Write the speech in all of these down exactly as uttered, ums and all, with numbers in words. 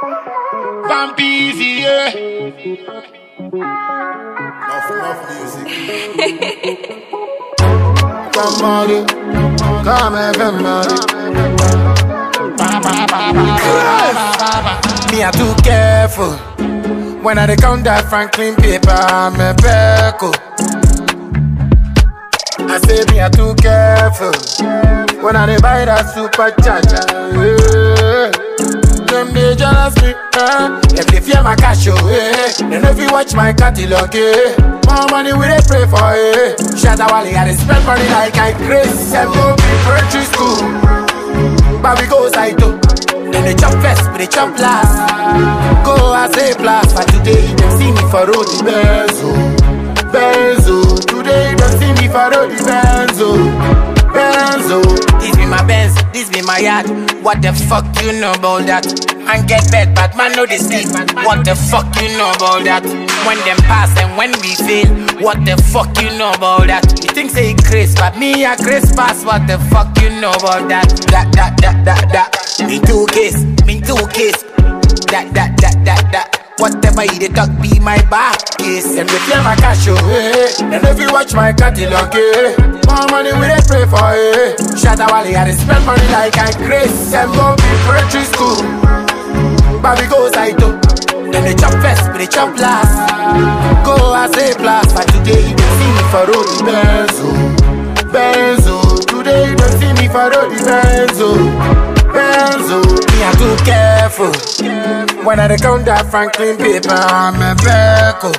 Vampisi, yeah. Enough, enough music. Come on, come and come on. Me, I too careful. When I count that Franklin paper, I'm a peckle. I say me, I too careful. When I buy that supercharger, yeah. Them they jealous me, eh? If they fear my cash, oh, eh? Then if you watch my catalog, eh? More money we they pray for, eh? Shatta Wale, I they spend money like I crazy. And go be country school, but we go Saito. Then they jump first, but they jump last. Go I say blast, but today you don't see me for road the Benzo, Benzo. Today you don't see me for road the Benzo, Benzo. This be my Benz, this be my yard. What the fuck you know about that? And get bed, but man know they sleep. What the fuck you know about that? When them pass and when we fail, what the fuck you know about that? You think say Chris, but me a Chris pass. What the fuck you know about that? That that that that that. Me two case, me two case. That that that that that. Whatever you talk be my back case. And we clear my cash, oh, eh. And if you watch my catalog, eh. More money we they pray for, eh. Shatta Wale, I they spend money like I crazy. And go be country school, but we go Saito. Then they jump first, but they jump last. Go I say blast, but today you don't see me for road the Benzo, Benzo. Today you don't see me for road the Benzo, Benzo. Me I'm too careful. When I count that Franklin paper, I'm a peckle.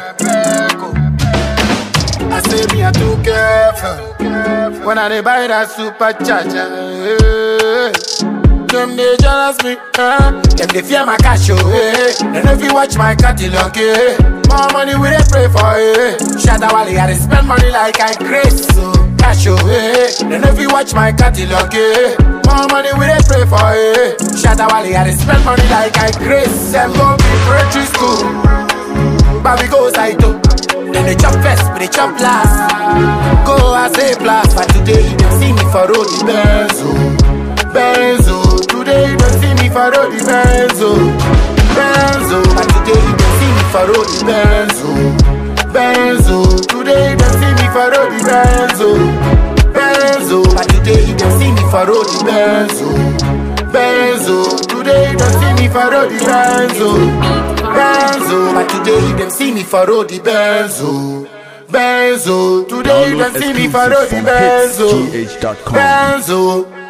I say me I'm too careful. When I buy that supercharger, yeah. Them they jealous me, eh? Them they fear my cash, oh, eh? And if you watch my catalog, eh? More money we they pray for, eh? Shatta Wale, I they spend money like I crazy, so cash, oh, eh? And if you watch my catalog, eh? More money we they pray for, eh? Shatta Wale, I they spend money like I crazy. Them go be country school, but we go Saito. Then they jump first, but they jump last. Go I say blast, but today you don't see me for road the Benzo, Benzo. Today you don't see me for road the Benzo, Benzo. But today you don't see me for road the Benzo, Benzo. Today you don't see me for road the Benzo, Benzo. But today you don't see me for road the Benzo, Benzo. Today you don't see me for road the Benzo, Benzo. But today you don't see me for road the Benzo, Benzo. Today you don't see me for road the Benzo, Benzo.